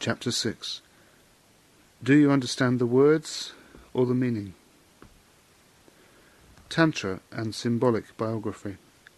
Chapter 6. Do you understand the words or the meaning? Tantra and Symbolic Biography.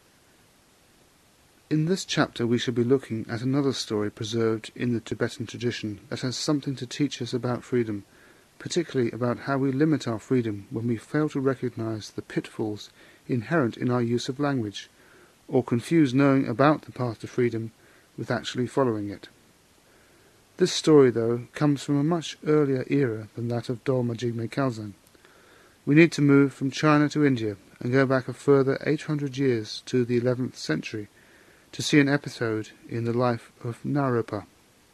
In this chapter we shall be looking at another story preserved in the Tibetan tradition that has something to teach us about freedom, particularly about how we limit our freedom when we fail to recognize the pitfalls inherent in our use of language, or confuse knowing about the path to freedom with actually following it. This story, though, comes from a much earlier era than that of Dolma Jigme Khalzang. We need to move from China to India and go back a further 800 years to the 11th century to see an episode in the life of Naropa.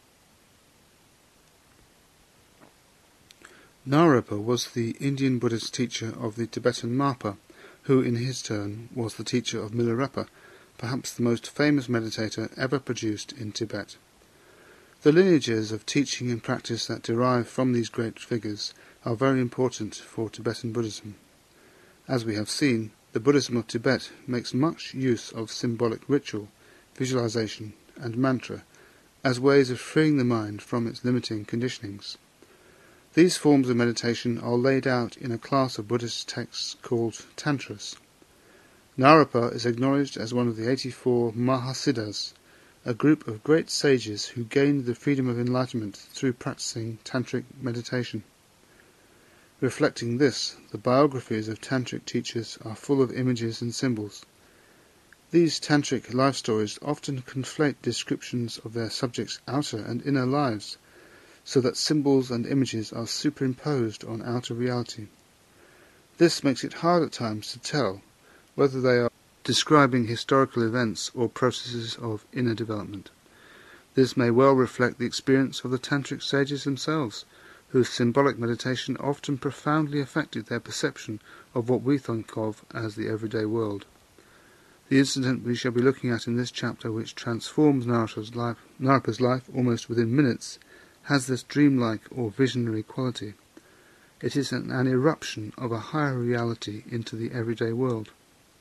Naropa was the Indian Buddhist teacher of the Tibetan Marpa, who in his turn was the teacher of Milarepa, perhaps the most famous meditator ever produced in Tibet. The lineages of teaching and practice that derive from these great figures are very important for Tibetan Buddhism. As we have seen, the Buddhism of Tibet makes much use of symbolic ritual, visualization, and mantra as ways of freeing the mind from its limiting conditionings. These forms of meditation are laid out in a class of Buddhist texts called Tantras. Naropa is acknowledged as one of the 84 Mahasiddhas, a group of great sages who gained the freedom of enlightenment through practicing tantric meditation. Reflecting this, the biographies of tantric teachers are full of images and symbols. These tantric life stories often conflate descriptions of their subjects' outer and inner lives, so that symbols and images are superimposed on outer reality. This makes it hard at times to tell whether they are describing historical events or processes of inner development. This may well reflect the experience of the tantric sages themselves, whose symbolic meditation often profoundly affected their perception of what we think of as the everyday world. The incident we shall be looking at in this chapter, which transforms Naropa's life almost within minutes, has this dreamlike or visionary quality. It is an eruption of a higher reality into the everyday world.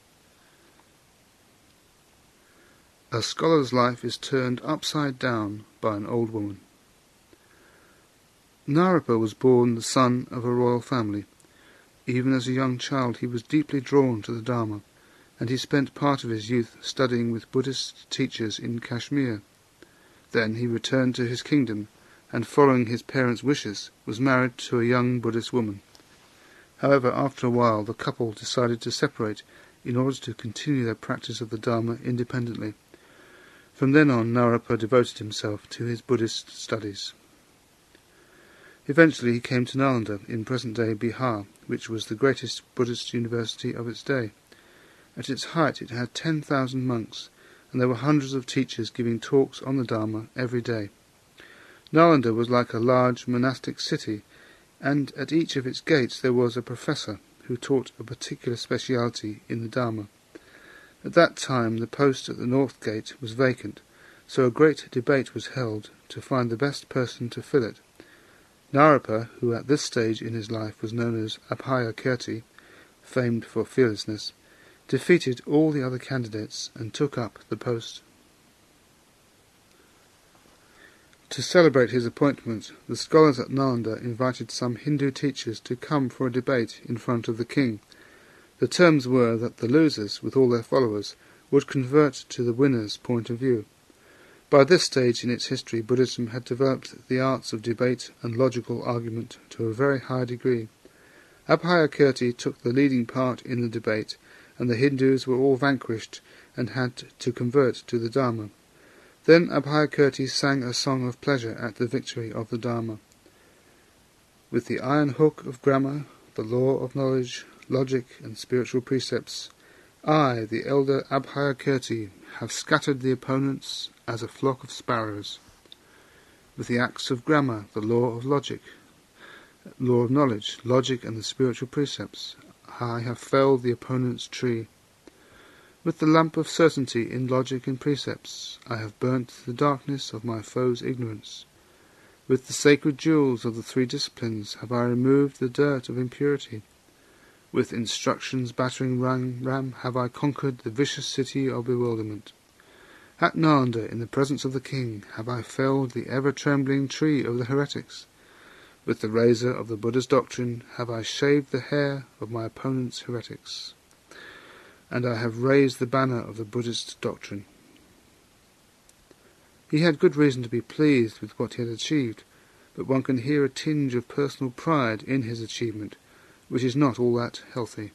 A scholar's life is turned upside down by an old woman. Naropa was born the son of a royal family. Even as a young child he was deeply drawn to the Dharma, and he spent part of his youth studying with Buddhist teachers in Kashmir. Then he returned to his kingdom, and following his parents' wishes, was married to a young Buddhist woman. However, after a while the couple decided to separate in order to continue their practice of the Dharma independently. From then on, Naropa devoted himself to his Buddhist studies. Eventually he came to Nalanda in present-day Bihar, which was the greatest Buddhist university of its day. At its height it had 10,000 monks, and there were hundreds of teachers giving talks on the Dharma every day. Nalanda was like a large monastic city, and at each of its gates there was a professor who taught a particular speciality in the Dharma. At that time the post at the north gate was vacant, so a great debate was held to find the best person to fill it. Naropa, who at this stage in his life was known as Abhaya Kirti, famed for fearlessness, defeated all the other candidates and took up the post. To celebrate his appointment, the scholars at Nalanda invited some Hindu teachers to come for a debate in front of the king. The terms were that the losers, with all their followers, would convert to the winner's point of view. By this stage in its history, Buddhism had developed the arts of debate and logical argument to a very high degree. Abhaya Kirti took the leading part in the debate, and the Hindus were all vanquished and had to convert to the Dharma. Then Abhaya Kirti sang a song of pleasure at the victory of the Dharma. With the iron hook of grammar, the law of knowledge, logic and spiritual precepts, I, the elder Abhaya Kirti, have scattered the opponents as a flock of sparrows. With the axe of grammar, the law of logic, law of knowledge, logic and the spiritual precepts, I have felled the opponent's tree. With the lamp of certainty in logic and precepts, I have burnt the darkness of my foe's ignorance. With the sacred jewels of the three disciplines have I removed the dirt of impurity. With instructions battering ram have I conquered the vicious city of bewilderment. At Nalanda, in the presence of the king, have I felled the ever-trembling tree of the heretics. With the razor of the Buddha's doctrine have I shaved the hair of my opponents' heretics, and I have raised the banner of the Buddhist doctrine. He had good reason to be pleased with what he had achieved, but one can hear a tinge of personal pride in his achievement, which is not all that healthy.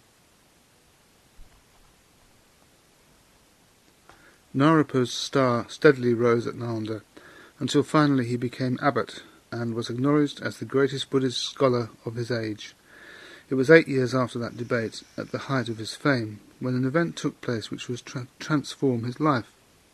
Naropa's star steadily rose at Nalanda, until finally he became abbot, and was acknowledged as the greatest Buddhist scholar of his age. It was 8 years after that debate, at the height of his fame, when an event took place which was transform his life.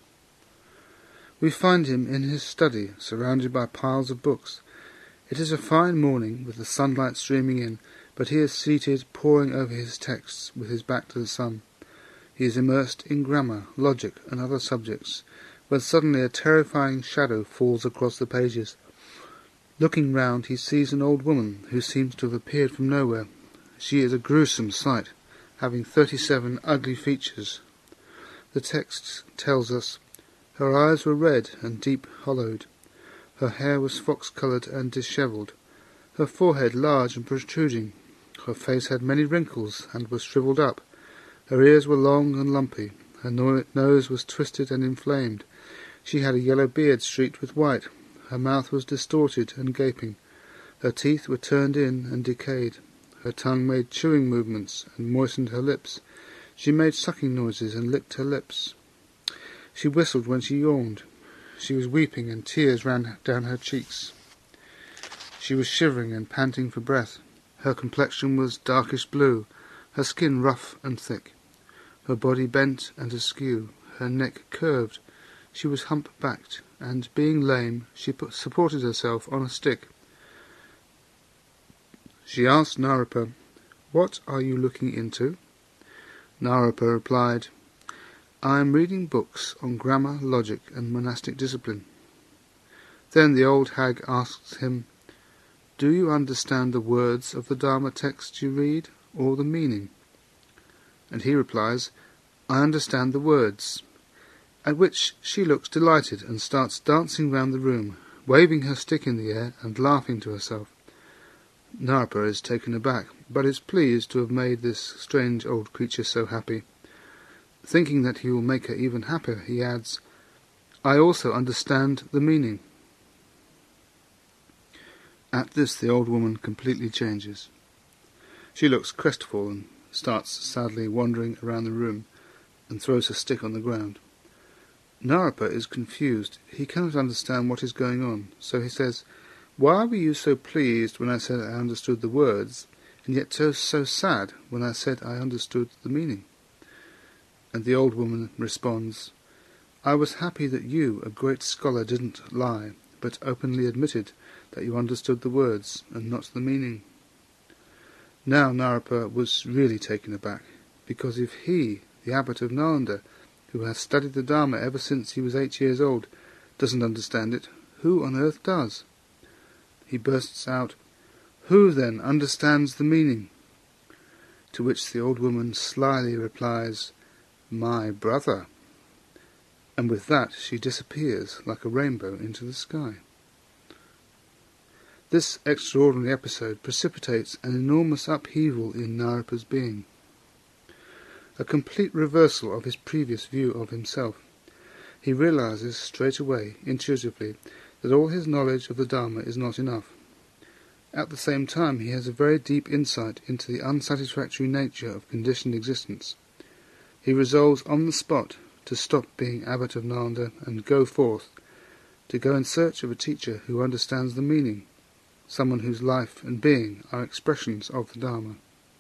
We find him in his study, surrounded by piles of books. It is a fine morning, with the sunlight streaming in, but he is seated, poring over his texts, with his back to the sun. He is immersed in grammar, logic, and other subjects, when suddenly a terrifying shadow falls across the pages. Looking round, he sees an old woman, who seems to have appeared from nowhere. She is a gruesome sight, having 37 ugly features. The text tells us, her eyes were red and deep-hollowed. Her hair was fox-coloured and dishevelled, her forehead large and protruding. Her face had many wrinkles and was shrivelled up. Her ears were long and lumpy. Her nose was twisted and inflamed. She had a yellow beard streaked with white. Her mouth was distorted and gaping. Her teeth were turned in and decayed. Her tongue made chewing movements and moistened her lips. She made sucking noises and licked her lips. She whistled when she yawned. She was weeping, and tears ran down her cheeks. She was shivering and panting for breath. Her complexion was darkish blue, her skin rough and thick. Her body bent and askew, her neck curved. She was hump-backed, and, being lame, she supported herself on a stick. She asked Naropa, "What are you looking into?" Naropa replied, "I am reading books on grammar, logic, and monastic discipline." Then the old hag asks him, "Do you understand the words of the Dharma text you read, or the meaning?" And he replies, "I understand the words," at which she looks delighted and starts dancing round the room, waving her stick in the air and laughing to herself. Naropa is taken aback, but is pleased to have made this strange old creature so happy. Thinking that he will make her even happier, he adds, "I also understand the meaning." At this the old woman completely changes. She looks crestfallen, starts sadly wandering around the room, and throws her stick on the ground. Naropa is confused. He cannot understand what is going on, so he says, "Why were you so pleased when I said I understood the words, and yet so sad when I said I understood the meaning?" And the old woman responds, "I was happy that you, a great scholar, didn't lie, but openly admitted that you understood the words and not the meaning." Now Naropa was really taken aback, because if he, the abbot of Nalanda, who has studied the Dharma ever since he was 8 years old, doesn't understand it, who on earth does? He bursts out, "Who then understands the meaning?" To which the old woman slyly replies, "My brother." And with that she disappears like a rainbow into the sky. This extraordinary episode precipitates an enormous upheaval in Naropa's being. A complete reversal of his previous view of himself. He realizes straight away, intuitively, that all his knowledge of the Dharma is not enough. At the same time, he has a very deep insight into the unsatisfactory nature of conditioned existence. He resolves on the spot to stop being abbot of Nalanda and go forth, to go in search of a teacher who understands the meaning, someone whose life and being are expressions of the Dharma.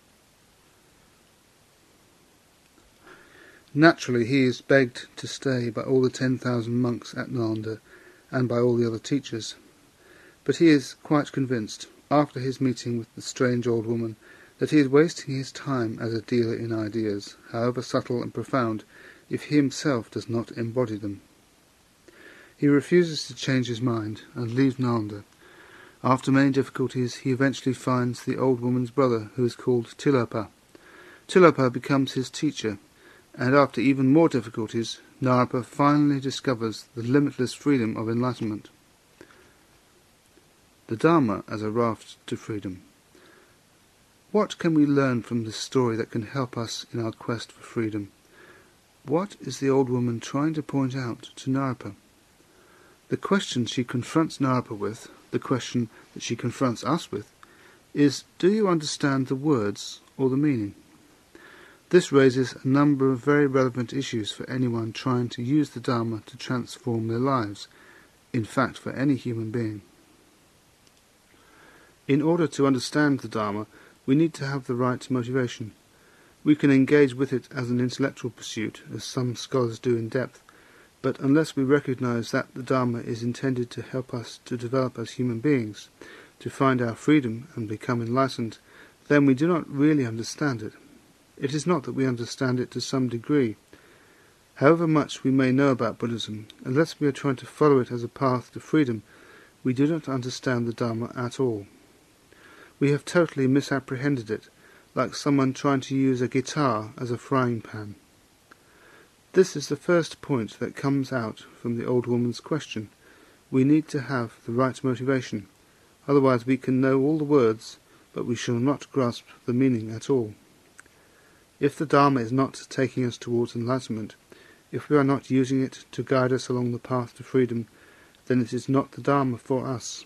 Naturally, he is begged to stay by all the 10,000 monks at Nalanda and by all the other teachers, but he is quite convinced, after his meeting with the strange old woman, that he is wasting his time as a dealer in ideas, however subtle and profound, if he himself does not embody them. He refuses to change his mind and leaves Nalanda. After many difficulties, he eventually finds the old woman's brother, who is called Tilopa. Tilopa becomes his teacher, and after even more difficulties, Narapa finally discovers the limitless freedom of enlightenment. The Dharma as a raft to freedom. What can we learn from this story that can help us in our quest for freedom? What is the old woman trying to point out to Narapa? The question she confronts Narapa with, the question that she confronts us with, is, do you understand the words or the meaning? This raises a number of very relevant issues for anyone trying to use the Dharma to transform their lives, in fact for any human being. In order to understand the Dharma, we need to have the right motivation. We can engage with it as an intellectual pursuit, as some scholars do in depth, but unless we recognize that the Dharma is intended to help us to develop as human beings, to find our freedom and become enlightened, then we do not really understand it. It is not that we understand it to some degree. However much we may know about Buddhism, unless we are trying to follow it as a path to freedom, we do not understand the Dharma at all. We have totally misapprehended it, like someone trying to use a guitar as a frying pan. This is the first point that comes out from the old woman's question. We need to have the right motivation, otherwise we can know all the words, but we shall not grasp the meaning at all. If the Dharma is not taking us towards enlightenment, if we are not using it to guide us along the path to freedom, then it is not the Dharma for us.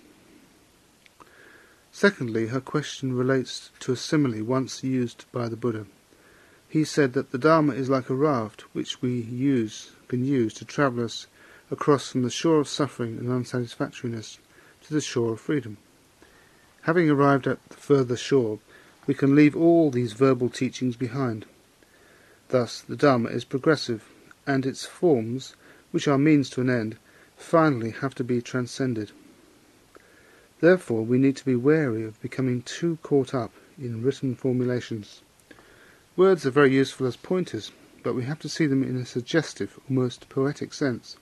Secondly, her question relates to a simile once used by the Buddha. He said that the Dharma is like a raft which we can use to travel us across from the shore of suffering and unsatisfactoriness to the shore of freedom. Having arrived at the further shore, we can leave all these verbal teachings behind. Thus the Dharma is progressive, and its forms, which are means to an end, finally have to be transcended. Therefore we need to be wary of becoming too caught up in written formulations. Words are very useful as pointers, but we have to see them in a suggestive, almost poetic sense.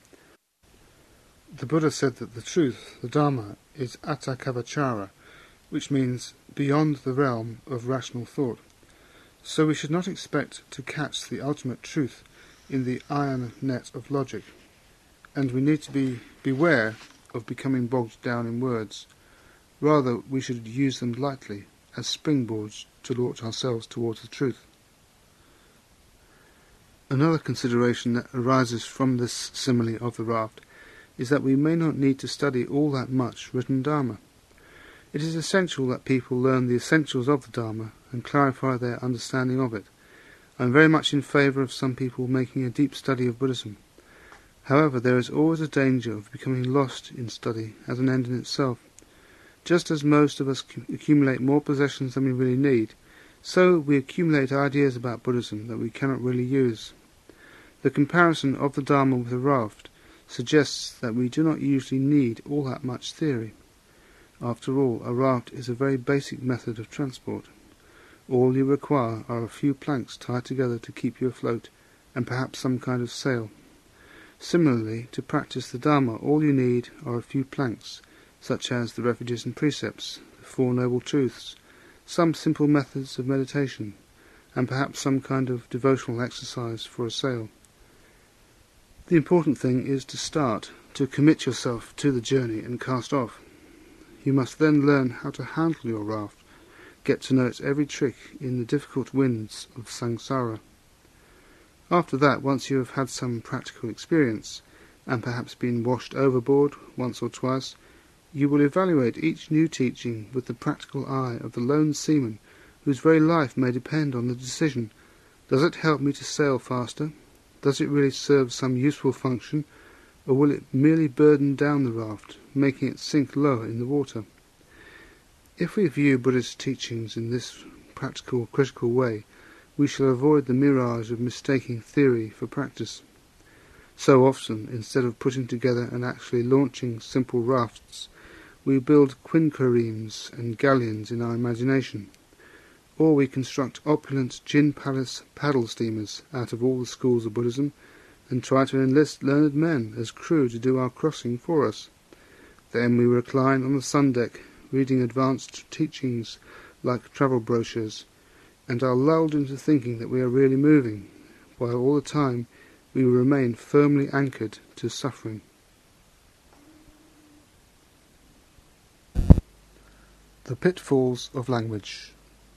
The Buddha said that the truth, the Dharma, is atakavachara, which means beyond the realm of rational thought. So we should not expect to catch the ultimate truth in the iron net of logic, and we need to beware of becoming bogged down in words. Rather, we should use them lightly, as springboards to launch ourselves towards the truth. Another consideration that arises from this simile of the raft is that we may not need to study all that much written Dharma. It is essential that people learn the essentials of the Dharma and clarify their understanding of it. I am very much in favour of some people making a deep study of Buddhism. However, there is always a danger of becoming lost in study as an end in itself. Just as most of us accumulate more possessions than we really need, so we accumulate ideas about Buddhism that we cannot really use. The comparison of the Dharma with a raft suggests that we do not usually need all that much theory. After all, a raft is a very basic method of transport. All you require are a few planks tied together to keep you afloat, and perhaps some kind of sail. Similarly, to practice the Dharma, all you need are a few planks, such as the refuges and precepts, the Four Noble Truths, some simple methods of meditation, and perhaps some kind of devotional exercise for a sail. The important thing is to start, to commit yourself to the journey and cast off. You must then learn how to handle your raft, get to know its every trick in the difficult winds of samsara. After that, once you have had some practical experience, and perhaps been washed overboard once or twice, you will evaluate each new teaching with the practical eye of the lone seaman whose very life may depend on the decision, does it help me to sail faster? Does it really serve some useful function? Or will it merely burden down the raft, making it sink lower in the water? If we view Buddhist teachings in this practical, critical way, we shall avoid the mirage of mistaking theory for practice. So often, instead of putting together and actually launching simple rafts, we build quinqueremes and galleons in our imagination, or we construct opulent gin palace paddle steamers out of all the schools of Buddhism, and try to enlist learned men as crew to do our crossing for us. Then we recline on the sun deck, reading advanced teachings like travel brochures, and are lulled into thinking that we are really moving, while all the time we will remain firmly anchored to suffering. The pitfalls of language.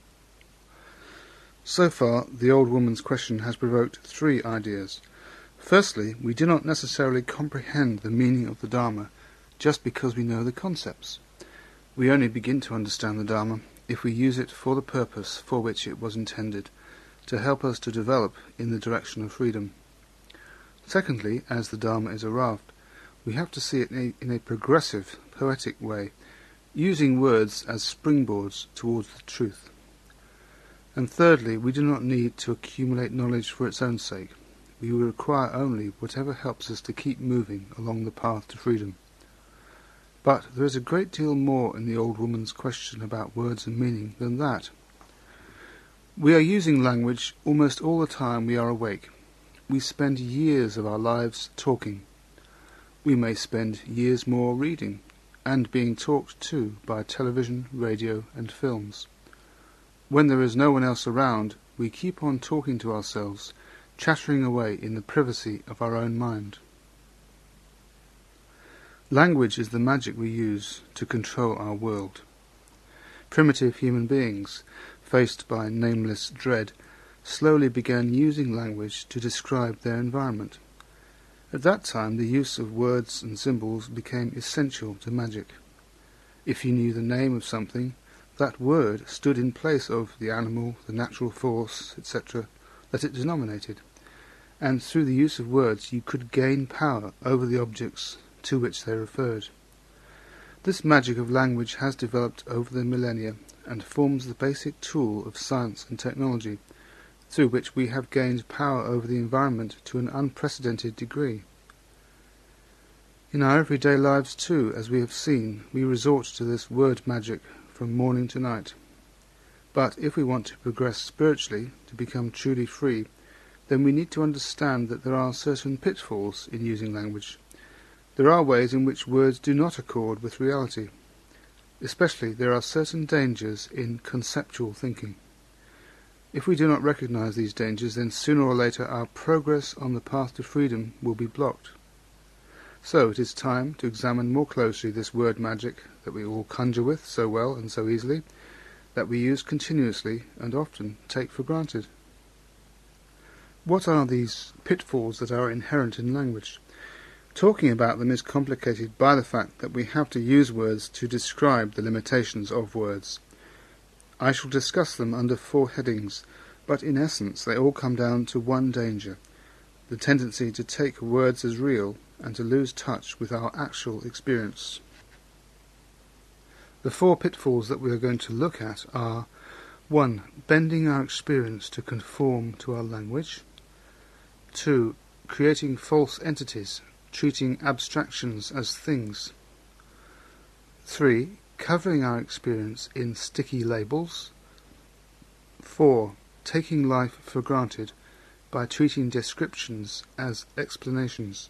So far, the old woman's question has provoked 3 ideas. Firstly, we do not necessarily comprehend the meaning of the Dharma just because we know the concepts. We only begin to understand the Dharma if we use it for the purpose for which it was intended, to help us to develop in the direction of freedom. Secondly, as the Dharma is a raft, we have to see it in a progressive, poetic way, using words as springboards towards the truth. And thirdly, we do not need to accumulate knowledge for its own sake. We will require only whatever helps us to keep moving along the path to freedom. But there is a great deal more in the old woman's question about words and meaning than that. We are using language almost all the time we are awake. We spend years of our lives talking. We may spend years more reading, and being talked to by television, radio, and films. When there is no one else around, we keep on talking to ourselves, chattering away in the privacy of our own mind. Language is the magic we use to control our world. Primitive human beings, faced by nameless dread, slowly began using language to describe their environment. At that time, the use of words and symbols became essential to magic. If you knew the name of something, that word stood in place of the animal, the natural force, etc., that it denominated, and through the use of words you could gain power over the objects to which they referred. This magic of language has developed over the millennia and forms the basic tool of science and technology, through which we have gained power over the environment to an unprecedented degree. In our everyday lives too, as we have seen, we resort to this word magic from morning to night. But if we want to progress spiritually, to become truly free, then we need to understand that there are certain pitfalls in using language. There are ways in which words do not accord with reality. Especially there are certain dangers in conceptual thinking. If we do not recognize these dangers, then sooner or later our progress on the path to freedom will be blocked. So it is time to examine more closely this word magic that we all conjure with so well and so easily, that we use continuously and often take for granted. What are these pitfalls that are inherent in language? Talking about them is complicated by the fact that we have to use words to describe the limitations of words. I shall discuss them under 4 headings, but in essence they all come down to one danger: the tendency to take words as real and to lose touch with our actual experience. The 4 pitfalls that we are going to look at are: 1. Bending our experience to conform to our language. 2. Creating false entities, treating abstractions as things. 3. Covering our experience in sticky labels. 4. Taking life for granted by treating descriptions as explanations.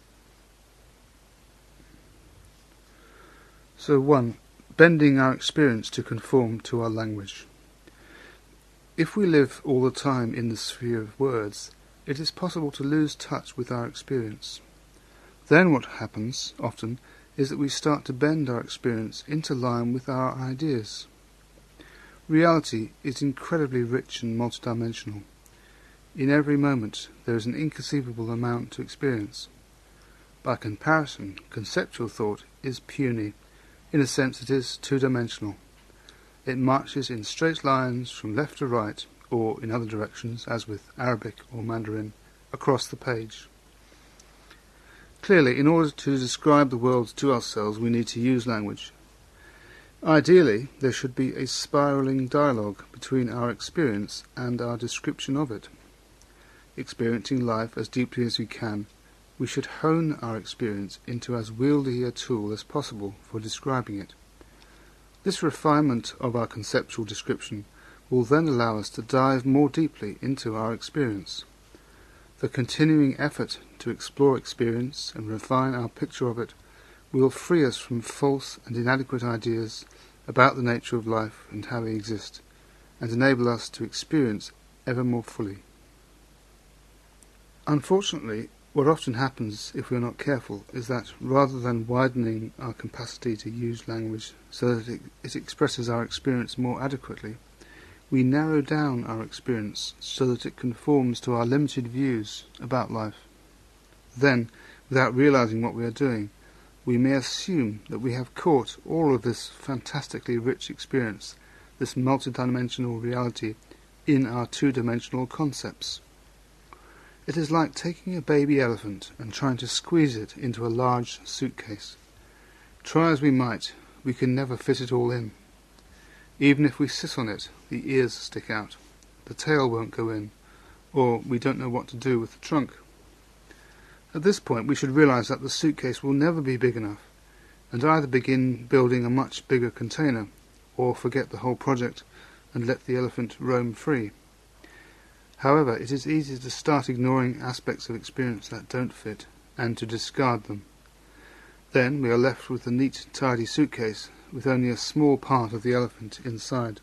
So 1. Bending our experience to conform to our language. If we live all the time in the sphere of words, it is possible to lose touch with our experience. Then what happens, often, is that we start to bend our experience into line with our ideas. Reality is incredibly rich and multidimensional. In every moment there is an inconceivable amount to experience. By comparison, conceptual thought is puny. In a sense it is two-dimensional. It marches in straight lines from left to right, or in other directions, as with Arabic or Mandarin, across the page. Clearly, in order to describe the world to ourselves, we need to use language. Ideally, there should be a spiralling dialogue between our experience and our description of it. Experiencing life as deeply as we can, we should hone our experience into as wieldy a tool as possible for describing it. This refinement of our conceptual description will then allow us to dive more deeply into our experience. The continuing effort to explore experience and refine our picture of it will free us from false and inadequate ideas about the nature of life and how we exist, and enable us to experience ever more fully. Unfortunately, What often happens, if we are not careful, is that rather than widening our capacity to use language so that it expresses our experience more adequately, we narrow down our experience so that it conforms to our limited views about life. Then, without realizing what we are doing, we may assume that we have caught all of this fantastically rich experience, this multidimensional reality, in our two-dimensional concepts. It is like taking a baby elephant and trying to squeeze it into a large suitcase. Try as we might, we can never fit it all in. Even if we sit on it, the ears stick out, the tail won't go in, or we don't know what to do with the trunk. At this point we should realize that the suitcase will never be big enough, and either begin building a much bigger container, or forget the whole project and let the elephant roam free. However, it is easy to start ignoring aspects of experience that don't fit, and to discard them. Then we are left with a neat, tidy suitcase, with only a small part of the elephant inside.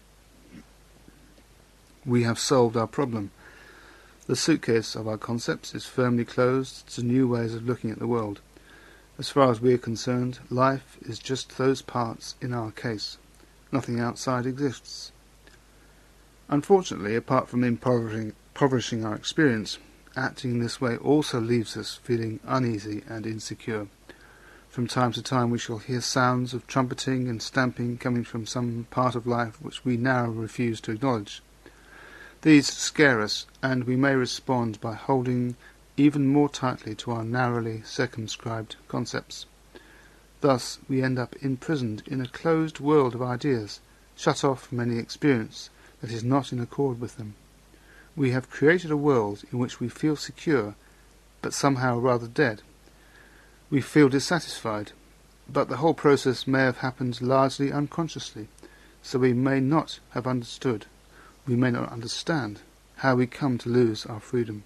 We have solved our problem. The suitcase of our concepts is firmly closed to new ways of looking at the world. As far as we are concerned, life is just those parts in our case. Nothing outside exists. Unfortunately, apart from impoverishing our experience, acting in this way also leaves us feeling uneasy and insecure. From time to time we shall hear sounds of trumpeting and stamping coming from some part of life which we now refuse to acknowledge. These scare us, and we may respond by holding even more tightly to our narrowly circumscribed concepts. Thus we end up imprisoned in a closed world of ideas, shut off from any experience that is not in accord with them. We have created a world in which we feel secure, but somehow rather dead. We feel dissatisfied, but the whole process may have happened largely unconsciously, so we may not have understood, we may not understand, how we come to lose our freedom.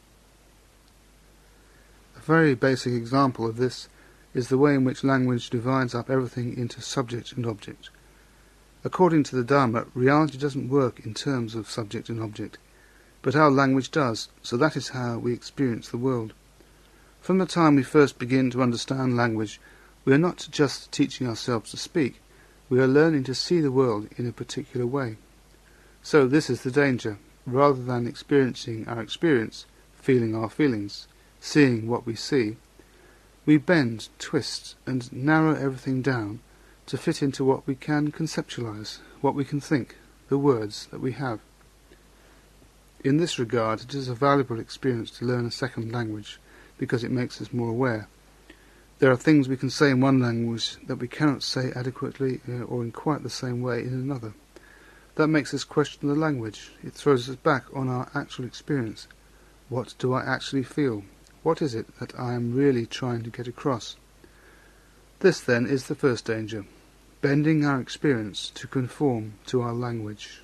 A very basic example of this is the way in which language divides up everything into subject and object. According to the Dharma, reality doesn't work in terms of subject and object, but our language does, so that is how we experience the world. From the time we first begin to understand language, we are not just teaching ourselves to speak, we are learning to see the world in a particular way. So this is the danger. Rather than experiencing our experience, feeling our feelings, seeing what we see, we bend, twist, and narrow everything down to fit into what we can conceptualize, what we can think, the words that we have. In this regard, it is a valuable experience to learn a second language, because it makes us more aware. There are things we can say in one language that we cannot say adequately or in quite the same way in another. That makes us question the language. It throws us back on our actual experience. What do I actually feel? What is it that I am really trying to get across? This, then, is the first danger, bending our experience to conform to our language.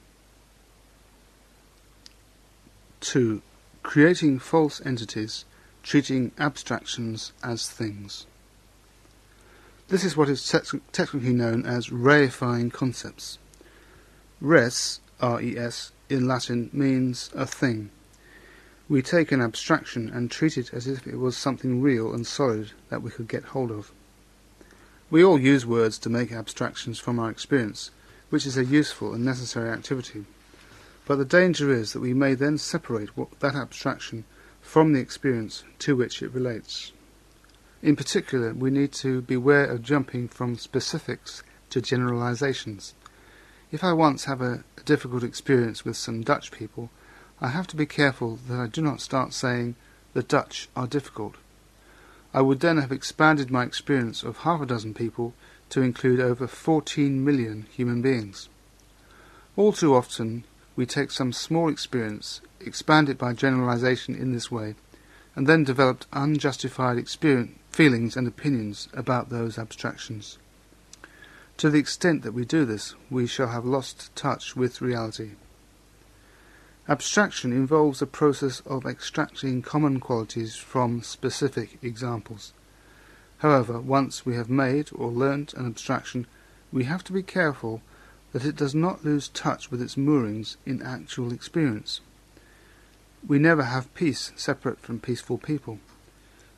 2. Creating false entities, treating abstractions as things. This is what is technically known as reifying concepts. Res, R-E-S, in Latin means a thing. We take an abstraction and treat it as if it was something real and solid that we could get hold of. We all use words to make abstractions from our experience, which is a useful and necessary activity. But the danger is that we may then separate that abstraction from the experience to which it relates. In particular, we need to beware of jumping from specifics to generalizations. If I once have a difficult experience with some Dutch people, I have to be careful that I do not start saying, "The Dutch are difficult." I would then have expanded my experience of half a dozen people to include over 14 million human beings. All too often, we take some small experience, expand it by generalization in this way, and then develop unjustified feelings and opinions about those abstractions. To the extent that we do this, we shall have lost touch with reality. Abstraction involves a process of extracting common qualities from specific examples. However, once we have made or learnt an abstraction, we have to be careful that it does not lose touch with its moorings in actual experience. We never have peace separate from peaceful people.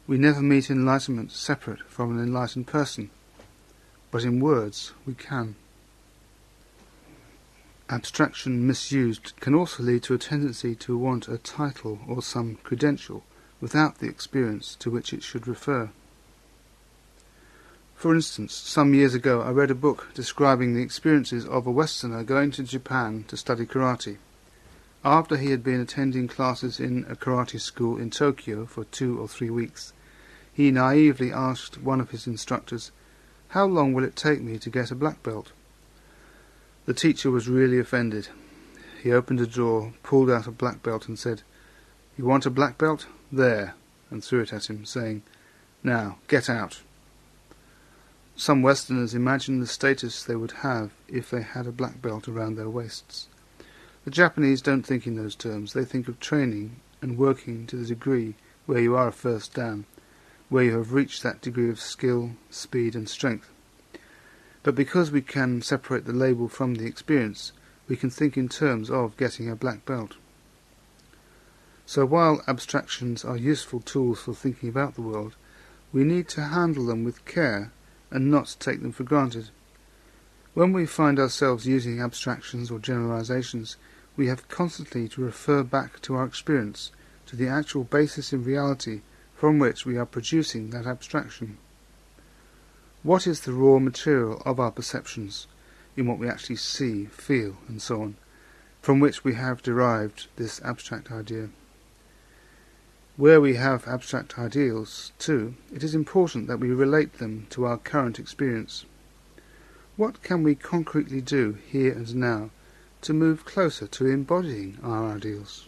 We never meet enlightenment separate from an enlightened person, but in words we can. Abstraction misused can also lead to a tendency to want a title or some credential without the experience to which it should refer. For instance, some years ago I read a book describing the experiences of a Westerner going to Japan to study karate. After he had been attending classes in a karate school in Tokyo for 2 or 3 weeks, he naively asked one of his instructors, "How long will it take me to get a black belt?" The teacher was really offended. He opened a drawer, pulled out a black belt and said, "You want a black belt? There," and threw it at him, saying, "Now, get out." Some Westerners imagine the status they would have if they had a black belt around their waists. The Japanese don't think in those terms. They think of training and working to the degree where you are a first dan, where you have reached that degree of skill, speed and strength. But because we can separate the label from the experience, we can think in terms of getting a black belt. So while abstractions are useful tools for thinking about the world, we need to handle them with care and not take them for granted. When we find ourselves using abstractions or generalizations, we have constantly to refer back to our experience, to the actual basis in reality from which we are producing that abstraction. What is the raw material of our perceptions, in what we actually see, feel, and so on, from which we have derived this abstract idea? Where we have abstract ideals, too, it is important that we relate them to our current experience. What can we concretely do here and now to move closer to embodying our ideals?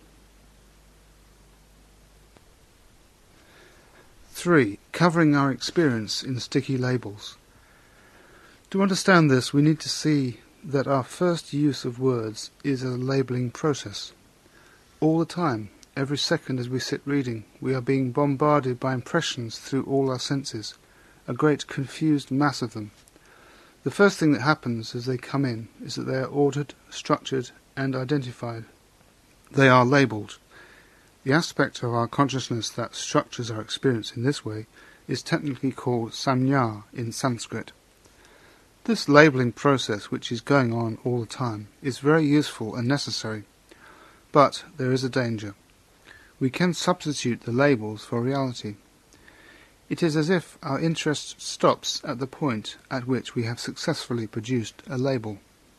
3. Covering our experience in sticky labels. To understand this, we need to see that our first use of words is a labelling process. All the time, every second as we sit reading, we are being bombarded by impressions through all our senses, a great confused mass of them. The first thing that happens as they come in is that they are ordered, structured, and identified. They are labelled. The aspect of our consciousness that structures our experience in this way is technically called samnya in Sanskrit. This labelling process, which is going on all the time, is very useful and necessary. But there is a danger. We can substitute the labels for reality. It is as if our interest stops at the point at which we have successfully produced a label.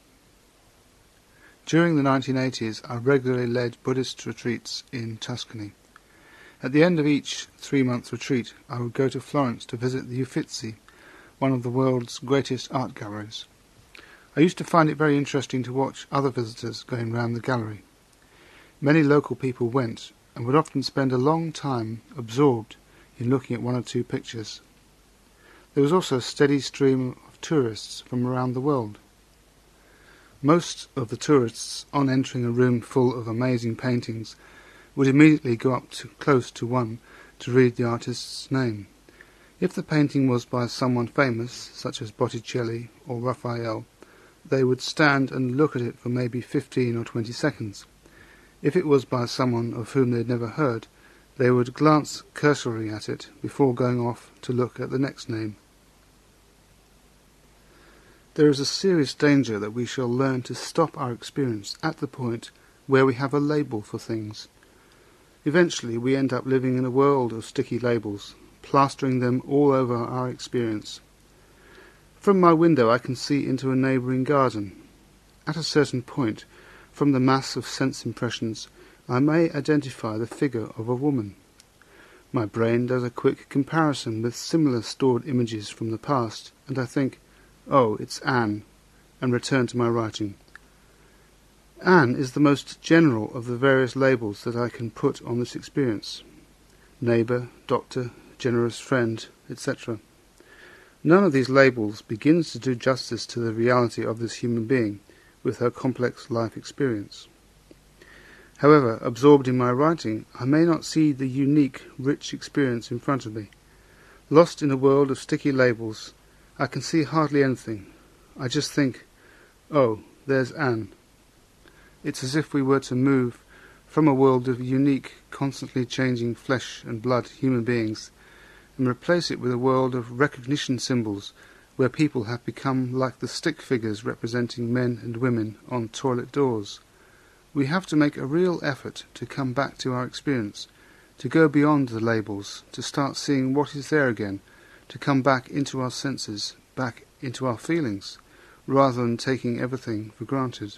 During the 1980s, I regularly led Buddhist retreats in Tuscany. At the end of each 3-month retreat, I would go to Florence to visit the Uffizi, one of the world's greatest art galleries. I used to find it very interesting to watch other visitors going round the gallery. Many local people went, and would often spend a long time absorbed in looking at 1 or 2 pictures. There was also a steady stream of tourists from around the world. Most of the tourists, on entering a room full of amazing paintings, would immediately go up close to one to read the artist's name. If the painting was by someone famous, such as Botticelli or Raphael, they would stand and look at it for maybe 15 or 20 seconds. If it was by someone of whom they had never heard, they would glance cursorily at it before going off to look at the next name. There is a serious danger that we shall learn to stop our experience at the point where we have a label for things. Eventually we end up living in a world of sticky labels, plastering them all over our experience. From my window I can see into a neighbouring garden. At a certain point, from the mass of sense impressions, I may identify the figure of a woman. My brain does a quick comparison with similar stored images from the past, and I think, "Oh, it's Anne," and return to my writing. Anne is the most general of the various labels that I can put on this experience. Neighbour, doctor, generous friend, etc. None of these labels begins to do justice to the reality of this human being, with her complex life experience. However, absorbed in my writing, I may not see the unique, rich experience in front of me. Lost in a world of sticky labels, I can see hardly anything. I just think, "Oh, there's Anne." It's as if we were to move from a world of unique, constantly changing flesh and blood human beings and replace it with a world of recognition symbols where people have become like the stick figures representing men and women on toilet doors. We have to make a real effort to come back to our experience, to go beyond the labels, to start seeing what is there again, to come back into our senses, back into our feelings, rather than taking everything for granted.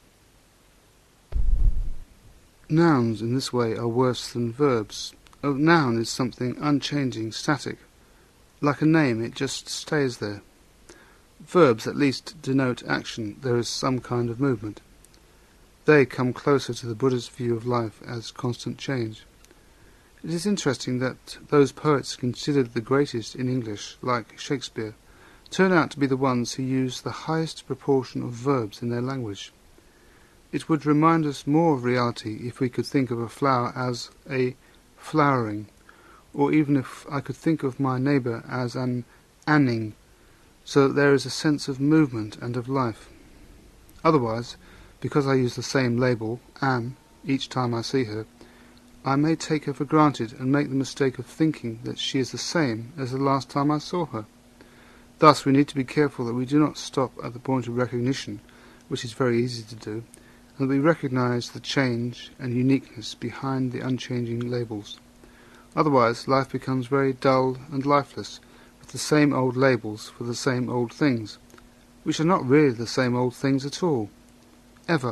Nouns in this way are worse than verbs. A noun is something unchanging, static. Like a name, it just stays there. Verbs at least denote action. There is some kind of movement. They come closer to the Buddha's view of life as constant change. It is interesting that those poets considered the greatest in English, like Shakespeare, turn out to be the ones who use the highest proportion of verbs in their language. It would remind us more of reality if we could think of a flower as a flowering, or even if I could think of my neighbour as an anning, so that there is a sense of movement and of life. Otherwise, because I use the same label, Anne, each time I see her, I may take her for granted and make the mistake of thinking that she is the same as the last time I saw her. Thus we need to be careful that we do not stop at the point of recognition, which is very easy to do, and that we recognise the change and uniqueness behind the unchanging labels. Otherwise life becomes very dull and lifeless, with the same old labels for the same old things, which are not really the same old things at all, ever.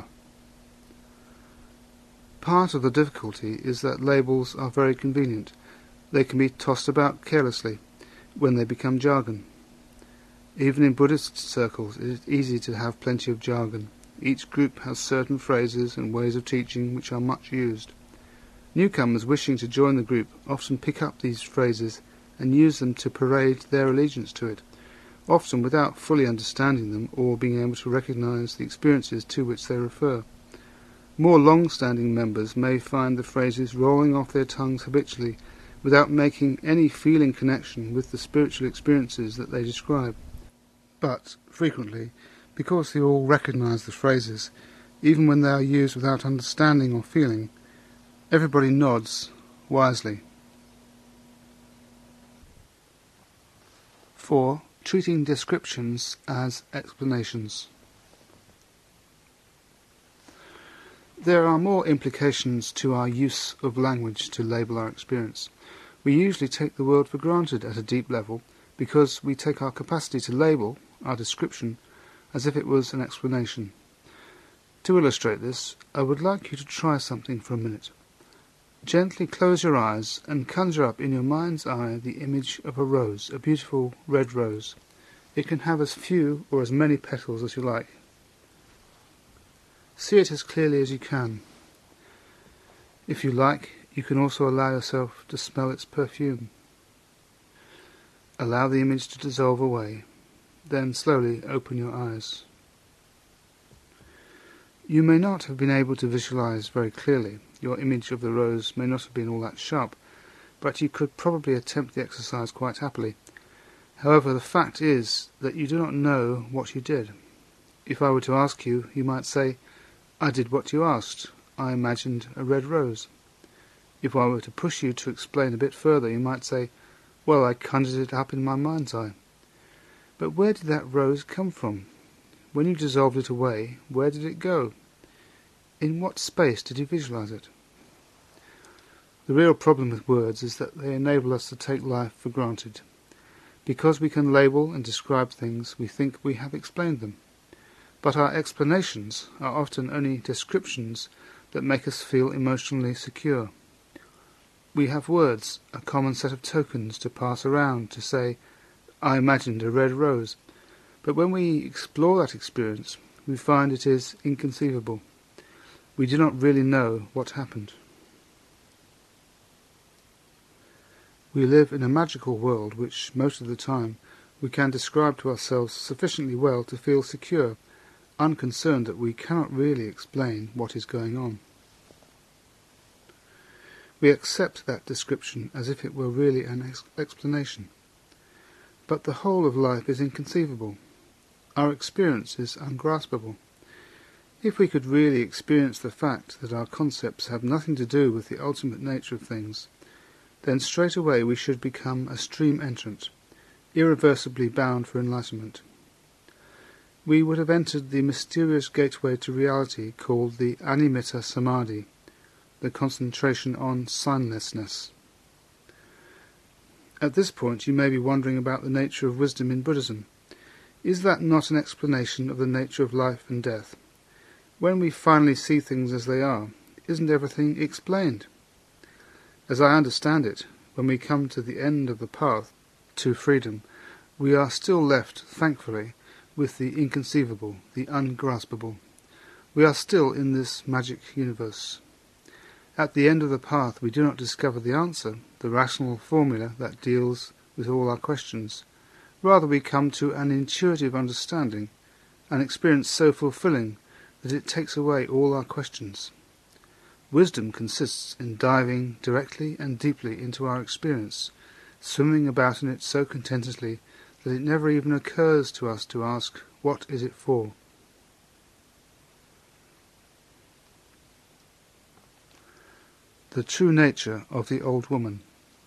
Part of the difficulty is that labels are very convenient. They can be tossed about carelessly when they become jargon. Even in Buddhist circles it is easy to have plenty of jargon. Each group has certain phrases and ways of teaching which are much used. Newcomers wishing to join the group often pick up these phrases and use them to parade their allegiance to it, often without fully understanding them or being able to recognize the experiences to which they refer. More long-standing members may find the phrases rolling off their tongues habitually without making any feeling connection with the spiritual experiences that they describe. But, frequently, because they all recognize the phrases, even when they are used without understanding or feeling, everybody nods wisely. 4. Treating descriptions as explanations. There are more implications to our use of language to label our experience. We usually take the world for granted at a deep level because we take our capacity to label, our description, as if it was an explanation. To illustrate this, I would like you to try something for a minute. Gently close your eyes and conjure up in your mind's eye the image of a rose, a beautiful red rose. It can have as few or as many petals as you like. See it as clearly as you can. If you like, you can also allow yourself to smell its perfume. Allow the image to dissolve away, then slowly open your eyes. You may not have been able to visualize very clearly. Your image of the rose may not have been all that sharp, but you could probably attempt the exercise quite happily. However, the fact is that you do not know what you did. If I were to ask you, you might say, "I did what you asked. I imagined a red rose." If I were to push you to explain a bit further, you might say, "Well, I conjured it up in my mind's eye." But where did that rose come from? When you dissolved it away, where did it go? In what space did you visualize it? The real problem with words is that they enable us to take life for granted. Because we can label and describe things, we think we have explained them. But our explanations are often only descriptions that make us feel emotionally secure. We have words, a common set of tokens to pass around, to say, "I imagined a red rose." But when we explore that experience, we find it is inconceivable. We do not really know what happened. We live in a magical world which, most of the time, we can describe to ourselves sufficiently well to feel secure, unconcerned that we cannot really explain what is going on. We accept that description as if it were really an explanation. But the whole of life is inconceivable. Our experience is ungraspable. If we could really experience the fact that our concepts have nothing to do with the ultimate nature of things, then straight away we should become a stream entrant, irreversibly bound for enlightenment. We would have entered the mysterious gateway to reality called the Animitta Samadhi, the concentration on signlessness. At this point you may be wondering about the nature of wisdom in Buddhism. Is that not an explanation of the nature of life and death? When we finally see things as they are, isn't everything explained? As I understand it, when we come to the end of the path to freedom, we are still left, thankfully, with the inconceivable, the ungraspable. We are still in this magic universe. At the end of the path we do not discover the answer, the rational formula that deals with all our questions. Rather we come to an intuitive understanding, an experience so fulfilling that it takes away all our questions. Wisdom consists in diving directly and deeply into our experience, swimming about in it so contentedly that it never even occurs to us to ask, what is it for? The true nature of the old woman.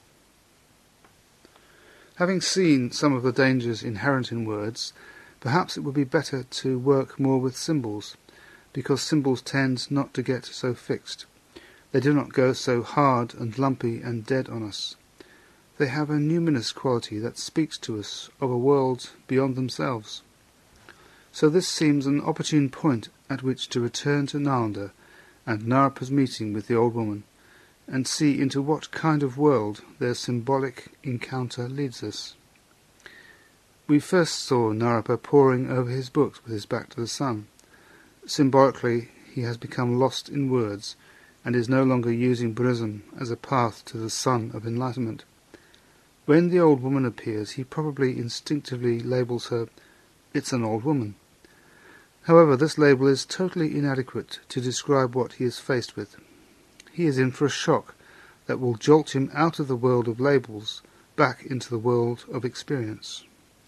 Having seen some of the dangers inherent in words, perhaps it would be better to work more with symbols, because symbols tend not to get so fixed. They do not go so hard and lumpy and dead on us. They have a numinous quality that speaks to us of a world beyond themselves. So this seems an opportune point at which to return to Nalanda and Naropa's meeting with the old woman, and see into what kind of world their symbolic encounter leads us. We first saw Naropa poring over his books with his back to the sun. Symbolically, he has become lost in words, and is no longer using Buddhism as a path to the sun of enlightenment. When the old woman appears, he probably instinctively labels her, "It's an old woman." However, this label is totally inadequate to describe what he is faced with. He is in for a shock that will jolt him out of the world of labels back into the world of experience.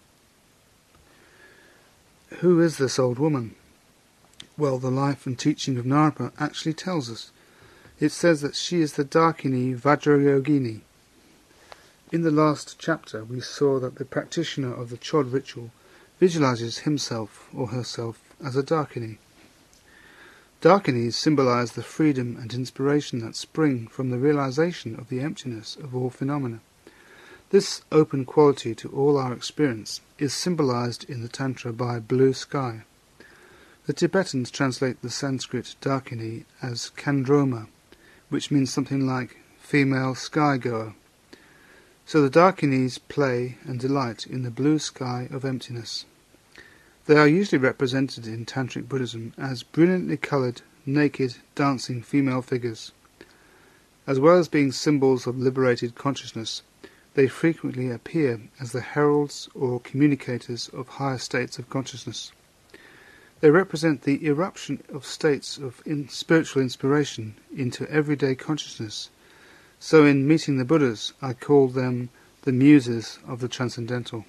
Who is this old woman? Well, the life and teaching of Naropa actually tells us. It says that she is the Dakini Vajrayogini. In the last chapter we saw that the practitioner of the Chod ritual visualizes himself or herself as a Dakini. Dakinis symbolize the freedom and inspiration that spring from the realization of the emptiness of all phenomena. This open quality to all our experience is symbolized in the Tantra by blue sky. The Tibetans translate the Sanskrit Dakini as Kandroma, which means something like female sky-goer. So the Dakinis play and delight in the blue sky of emptiness. They are usually represented in Tantric Buddhism as brilliantly coloured, naked, dancing female figures. As well as being symbols of liberated consciousness, they frequently appear as the heralds or communicators of higher states of consciousness. They represent the eruption of states of spiritual inspiration into everyday consciousness. So in meeting the Buddhas, I call them the muses of the transcendental.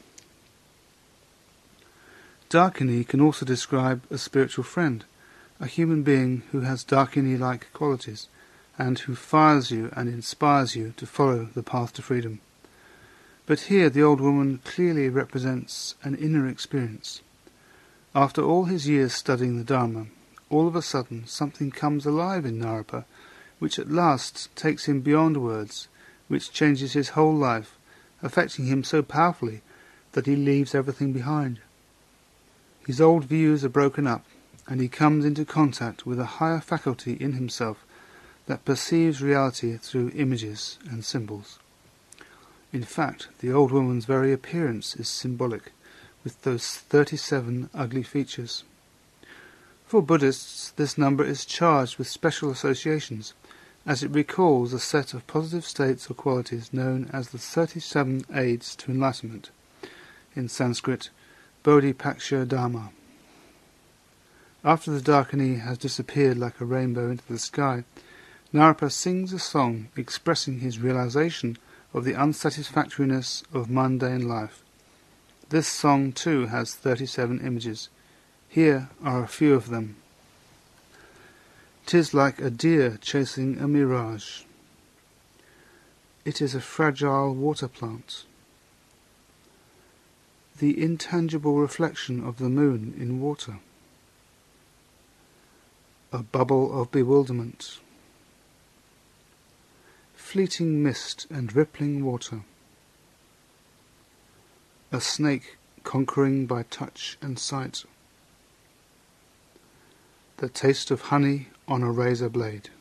Dakini can also describe a spiritual friend, a human being who has Dakini-like qualities, and who fires you and inspires you to follow the path to freedom. But here the old woman clearly represents an inner experience. After all his years studying the Dharma, all of a sudden something comes alive in Naropa, which at last takes him beyond words, which changes his whole life, affecting him so powerfully that he leaves everything behind. His old views are broken up, and he comes into contact with a higher faculty in himself that perceives reality through images and symbols. In fact, the old woman's very appearance is symbolic, with those 37 ugly features. For Buddhists, this number is charged with special associations, as it recalls a set of positive states or qualities known as the 37 aids to enlightenment, in Sanskrit, Bodhipaksha Dharma. After the Dakini has disappeared like a rainbow into the sky, Naropa sings a song expressing his realization of the unsatisfactoriness of mundane life. This song too has 37 images. Here are a few of them. "'Tis like a deer chasing a mirage. It is a fragile water plant, the intangible reflection of the moon in water, a bubble of bewilderment, fleeting mist and rippling water, a snake conquering by touch and sight, the taste of honey on a razor blade.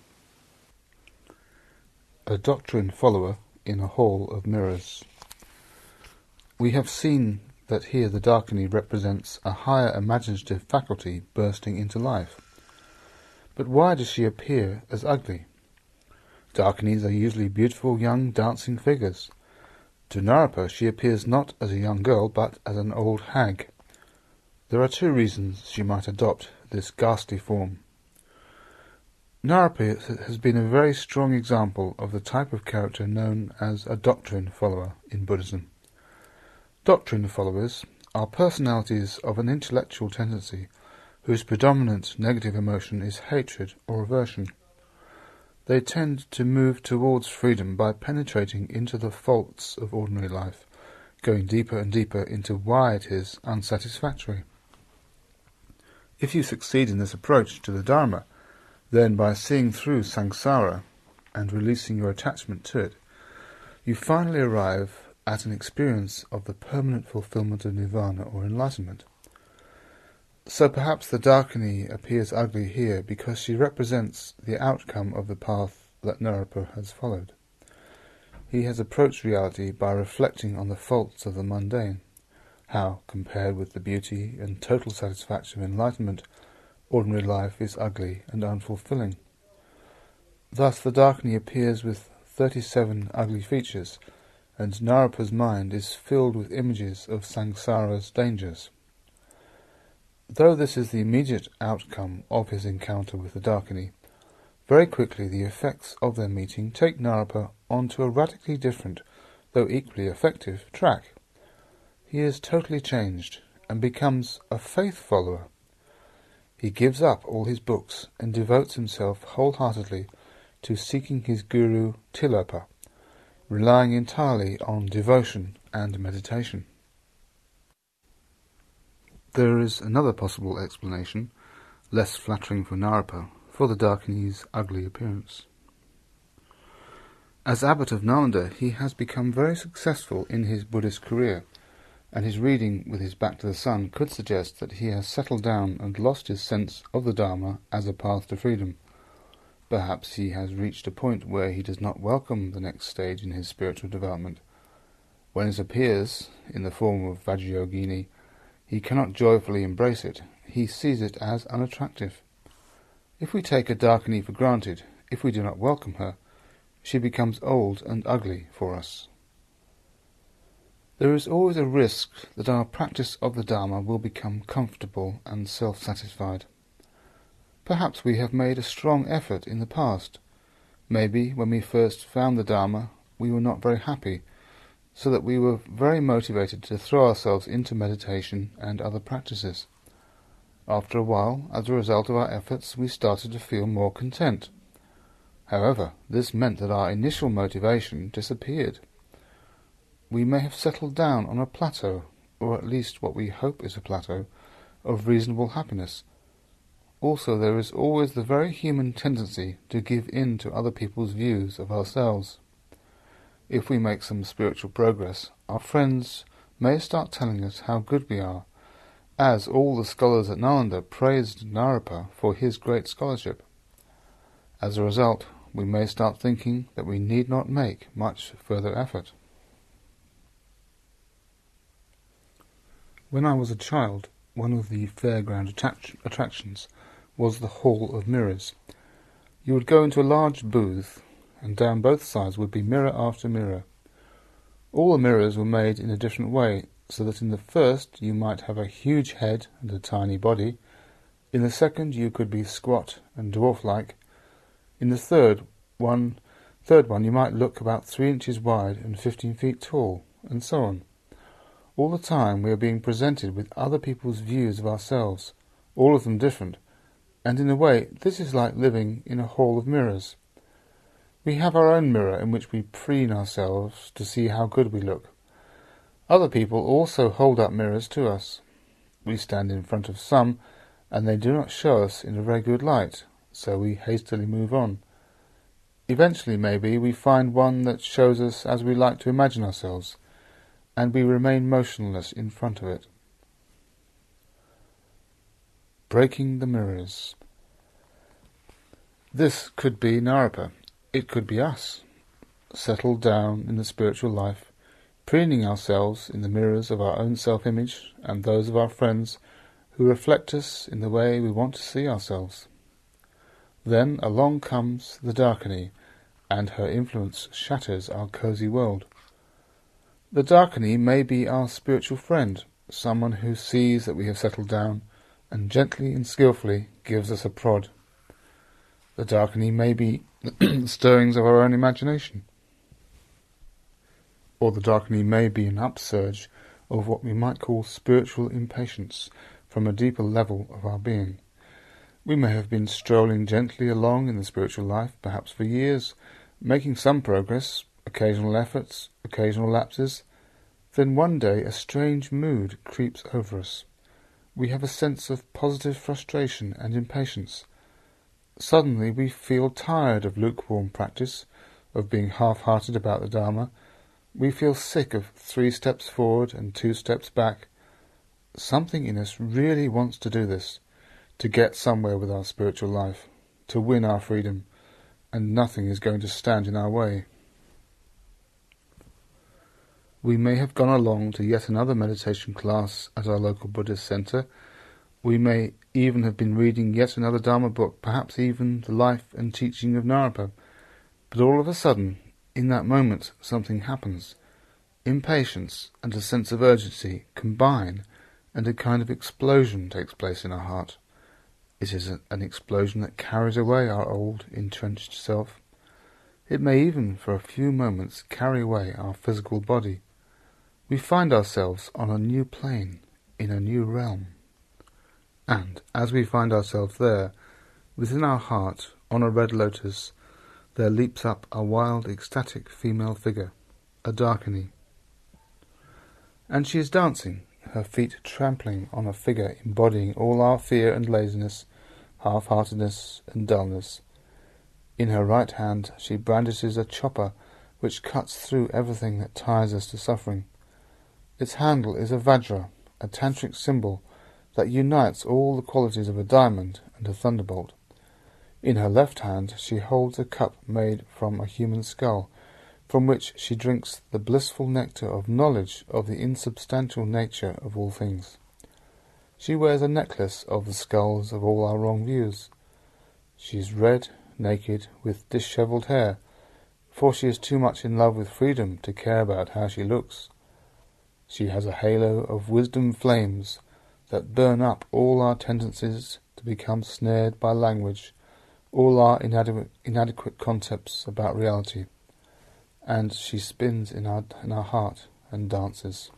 A doctrine follower in a hall of mirrors. We have seen that here the Dakini represents a higher imaginative faculty bursting into life. But why does she appear as ugly? Dakinis are usually beautiful young dancing figures. To Naropa she appears not as a young girl but as an old hag. There are two reasons she might adopt this ghastly form. Naropa has been a very strong example of the type of character known as a doctrine follower in Buddhism. Doctrine followers are personalities of an intellectual tendency whose predominant negative emotion is hatred or aversion. They tend to move towards freedom by penetrating into the faults of ordinary life, going deeper and deeper into why it is unsatisfactory. If you succeed in this approach to the Dharma, then by seeing through samsara and releasing your attachment to it, you finally arrive at an experience of the permanent fulfillment of nirvana or enlightenment. So perhaps the Dakini appears ugly here because she represents the outcome of the path that Naropa has followed. He has approached reality by reflecting on the faults of the mundane, how, compared with the beauty and total satisfaction of enlightenment, ordinary life is ugly and unfulfilling. Thus the Dakini appears with 37 ugly features, and Naropa's mind is filled with images of samsara's dangers. Though this is the immediate outcome of his encounter with the Dakini, very quickly the effects of their meeting take Naropa onto a radically different, though equally effective, track. He is totally changed and becomes a faith follower. He gives up all his books and devotes himself wholeheartedly to seeking his guru Tilopa, relying entirely on devotion and meditation. There is another possible explanation, less flattering for Naropa, for the Dakini's ugly appearance. As abbot of Nalanda, he has become very successful in his Buddhist career, and his reading with his back to the sun could suggest that he has settled down and lost his sense of the Dharma as a path to freedom. Perhaps he has reached a point where he does not welcome the next stage in his spiritual development. When it appears, in the form of Vajrayogini, he cannot joyfully embrace it. He sees it as unattractive. If we take a Dakini for granted, if we do not welcome her, she becomes old and ugly for us. There is always a risk that our practice of the Dharma will become comfortable and self-satisfied. Perhaps we have made a strong effort in the past. Maybe when we first found the Dharma, we were not very happy, so that we were very motivated to throw ourselves into meditation and other practices. After a while, as a result of our efforts, we started to feel more content. However, this meant that our initial motivation disappeared. We may have settled down on a plateau, or at least what we hope is a plateau, of reasonable happiness. Also, there is always the very human tendency to give in to other people's views of ourselves. If we make some spiritual progress, our friends may start telling us how good we are, as all the scholars at Nalanda praised Naropa for his great scholarship. As a result, we may start thinking that we need not make much further effort. When I was a child, one of the fairground attractions was the Hall of Mirrors. You would go into a large booth, and down both sides would be mirror after mirror. All the mirrors were made in a different way, so that in the first you might have a huge head and a tiny body, in the second you could be squat and dwarf-like, in the third one you might look about 3 inches wide and 15 feet tall, and so on. All the time we are being presented with other people's views of ourselves, all of them different, and in a way this is like living in a hall of mirrors. We have our own mirror in which we preen ourselves to see how good we look. Other people also hold up mirrors to us. We stand in front of some, and they do not show us in a very good light, so we hastily move on. Eventually, maybe, we find one that shows us as we like to imagine ourselves, and we remain motionless in front of it. Breaking the mirrors. This could be Naropa. It could be us, settled down in the spiritual life, preening ourselves in the mirrors of our own self-image and those of our friends who reflect us in the way we want to see ourselves. Then along comes the Dakini, and her influence shatters our cosy world. The Dakini may be our spiritual friend, someone who sees that we have settled down, and gently and skillfully gives us a prod. The Dakini may be the stirrings of our own imagination, or the Dakini may be an upsurge of what we might call spiritual impatience from a deeper level of our being. We may have been strolling gently along in the spiritual life, perhaps for years, making some progress, occasional efforts, occasional lapses. Then one day a strange mood creeps over us. We have a sense of positive frustration and impatience. Suddenly we feel tired of lukewarm practice, of being half-hearted about the Dharma. We feel sick of 3 steps forward and 2 steps back. Something in us really wants to do this, to get somewhere with our spiritual life, to win our freedom, and nothing is going to stand in our way. We may have gone along to yet another meditation class at our local Buddhist centre. We may even have been reading yet another Dharma book, perhaps even the life and teaching of Naropa. But all of a sudden, in that moment, something happens. Impatience and a sense of urgency combine, and a kind of explosion takes place in our heart. It is an explosion that carries away our old, entrenched self. It may even, for a few moments, carry away our physical body. We find ourselves on a new plane, in a new realm. And, as we find ourselves there, within our heart, on a red lotus, there leaps up a wild, ecstatic female figure, a Dakini. And she is dancing, her feet trampling on a figure embodying all our fear and laziness, half-heartedness and dullness. In her right hand she brandishes a chopper which cuts through everything that ties us to suffering. Its handle is a vajra, a tantric symbol that unites all the qualities of a diamond and a thunderbolt. In her left hand she holds a cup made from a human skull, from which she drinks the blissful nectar of knowledge of the insubstantial nature of all things. She wears a necklace of the skulls of all our wrong views. She is red, naked, with dishevelled hair, for she is too much in love with freedom to care about how she looks. She has a halo of wisdom flames that burn up all our tendencies to become snared by language, all our inadequate concepts about reality, and she spins in our heart and dances.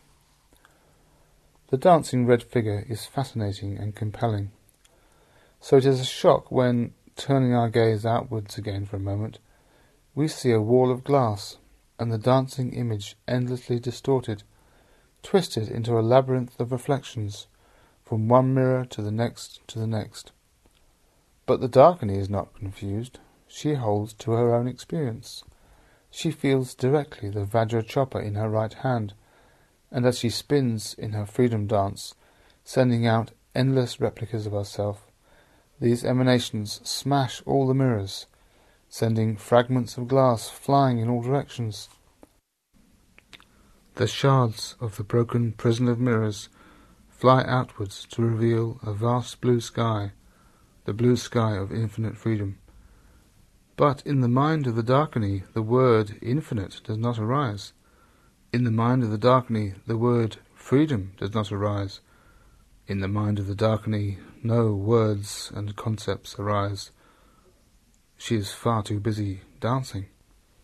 The dancing red figure is fascinating and compelling. So it is a shock when, turning our gaze outwards again for a moment, we see a wall of glass, and the dancing image endlessly distorted, twisted into a labyrinth of reflections, from one mirror to the next to the next. But the Dakini is not confused. She holds to her own experience. She feels directly the Vajra chopper in her right hand, and as she spins in her freedom dance, sending out endless replicas of herself, these emanations smash all the mirrors, sending fragments of glass flying in all directions. The shards of the broken prison of mirrors fly outwards to reveal a vast blue sky, the blue sky of infinite freedom. But in the mind of the Dakini, the word infinite does not arise. In the mind of the Dakini, the word freedom does not arise. In the mind of the Dakini, no words and concepts arise. She is far too busy dancing.